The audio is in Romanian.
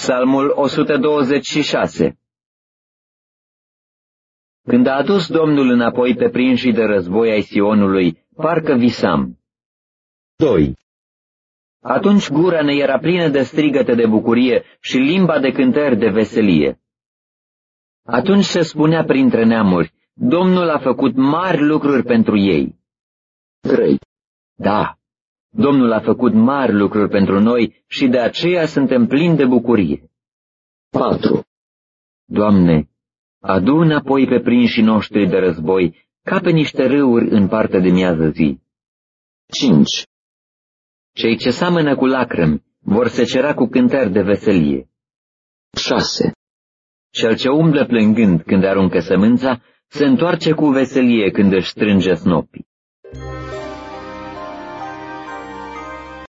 Psalmul 126. Când a adus Domnul înapoi pe prinșii de război ai Sionului, parcă visam. 2. Atunci gura ne era plină de strigăte de bucurie și limba de cântări de veselie. Atunci se spunea printre neamuri, Domnul a făcut mari lucruri pentru ei. 3. Da, Domnul a făcut mari lucruri pentru noi și de aceea suntem plini de bucurie. 4. Doamne, adu înapoi pe prinșii noștri de război, ca pe niște râuri în partea de miază zi. 5. Cei ce seamănă cu lacrimi vor secera cu cântări de veselie. 6. Cel ce umblă plângând când aruncă sămânța, se întoarce cu veselie când își strânge snopii.